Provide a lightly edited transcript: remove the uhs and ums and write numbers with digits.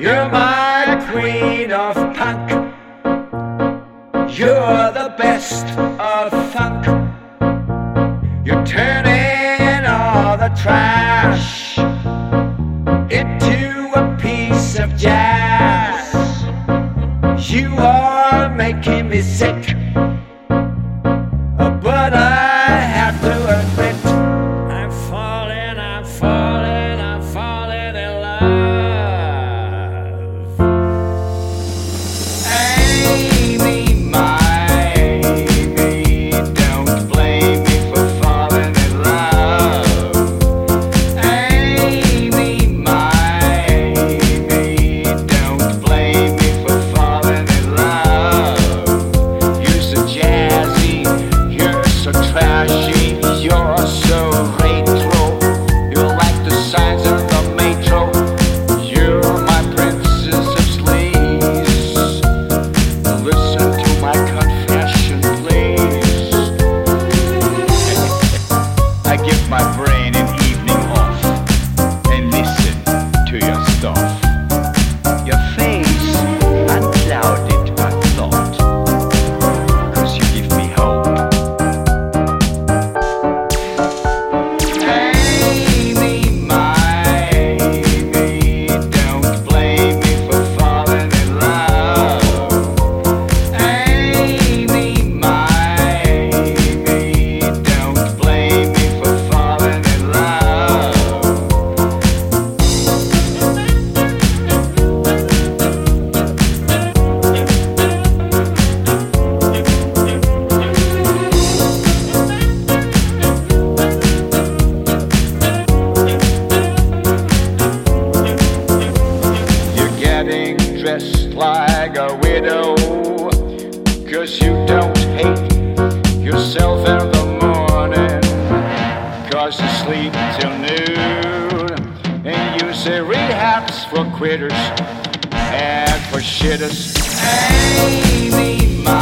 You're my queen of punk. You're the best of funk. You're turning all the trash into a piece of jazz. You are making me sick, but I have to admit I'm falling in love. Amy, my Amy, don't blame me for falling in love. Amy, my Amy, don't blame me for falling in love. You're so jazzy, you're so trashy, you're so retro. You're like the signs of the metro. You're my princess of sleaze. Listen to my confession, please. I give my brain an evening off and listen to your stuff. Your face unclouded my thought, 'cause you give me hope. Amy, my Amy, don't blame me for falling in love. Amy, my Amy, don't blame me for falling in love. You're getting dressed like a widow, 'cause you don't hate yourself in the morning, 'cause you sleep till noon, and you say rehab's for quitters and for shitters. Amy, my